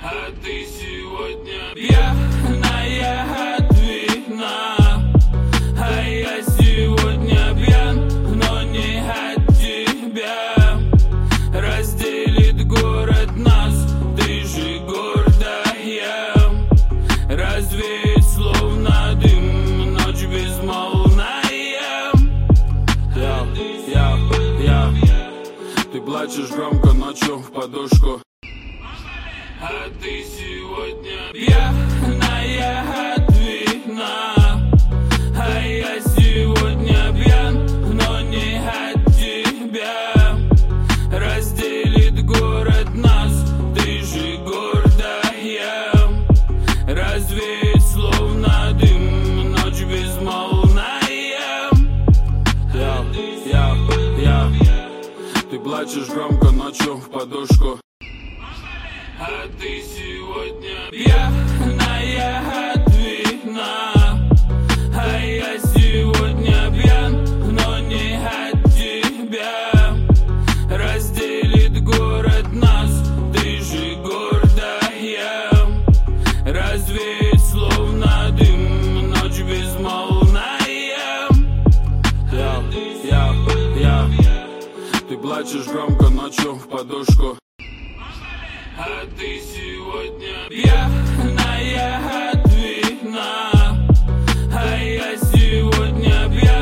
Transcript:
А ты сегодня пьяная от вина, а я сегодня пьян, но не от тебя. Разделит город нас, ты же гордая. Развеет словно дым, ночь безмолвная. Ты плачешь громко ночью в подушку. А ты сегодня пьяная от вина, а я сегодня пьян, но не от тебя. Разделит город нас, ты же гордая. Развеет словно дым, ночь безмолвная. Ты плачешь громко ночью в подушку. А ты сегодня пьяная от вина, а я сегодня пьян, но не от тебя. Разделит город нас, ты же гордая. Развеет словно дым, ночь безмолвная. Ты плачешь громко ночью в подушку. А ты сегодня пьян.